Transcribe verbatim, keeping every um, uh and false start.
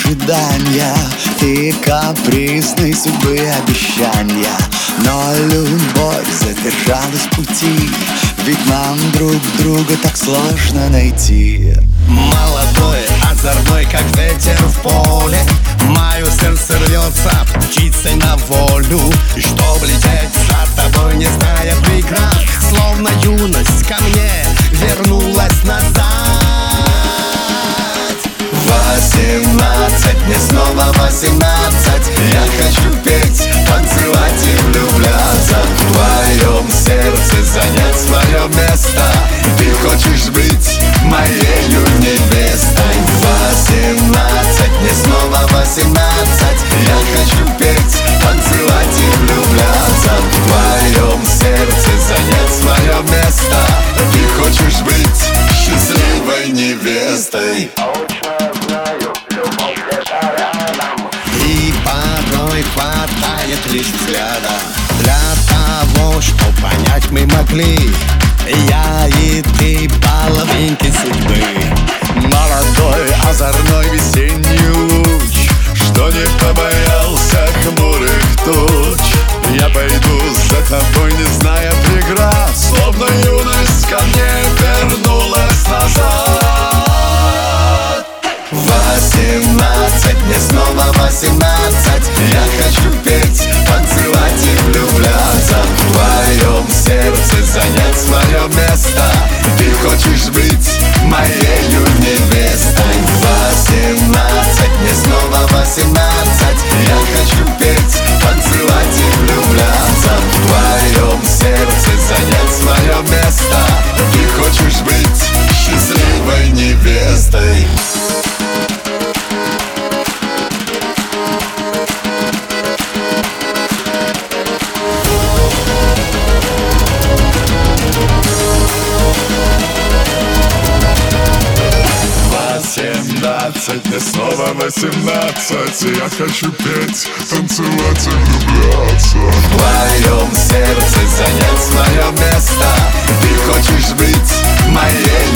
ожидания и капризной судьбы обещания. Но любовь задержалась в пути, ведь нам друг друга так сложно найти. Молодой, озорной, как ветер в поле, мое сердце рвется птицей на волю, и чтоб лететь за тобой, не зная преград, словно юность ко мне вернулась назад. Восемнадцать, мне снова восемнадцать. Я хочу петь, танцевать и влюбляться, в твоем сердце занять свое место. Ты хочешь быть моею невестой. Восемнадцать, мне снова восемнадцать. Я хочу петь, танцевать и влюбляться, в твоем сердце занять свое место. Ты хочешь быть счастливой невестой. И порой хватает лишь взгляда для того, чтоб понять мы могли, я и ты половинки судьбы. Молодой, озорной весенний луч, что не побоялся хмурых туч. Я пойду за тобой, не зная преград, словно юность ко мне вернулась назад. Восемнадцать, мне снова восемнадцать. Я хочу петь, танцевать и влюбляться, в твоем сердце занять свое место. Ты хочешь быть моею невестой. Восемнадцать, мне снова восемнадцать. Я хочу петь, танцевать и влюбляться, в твоем сердце занять свое место. Ты хочешь быть счастливой невестой. Восемнадцать, мне снова восемнадцать. Я хочу петь, танцевать и влюбляться, в твоем сердце занять свое место. Ты хочешь быть моей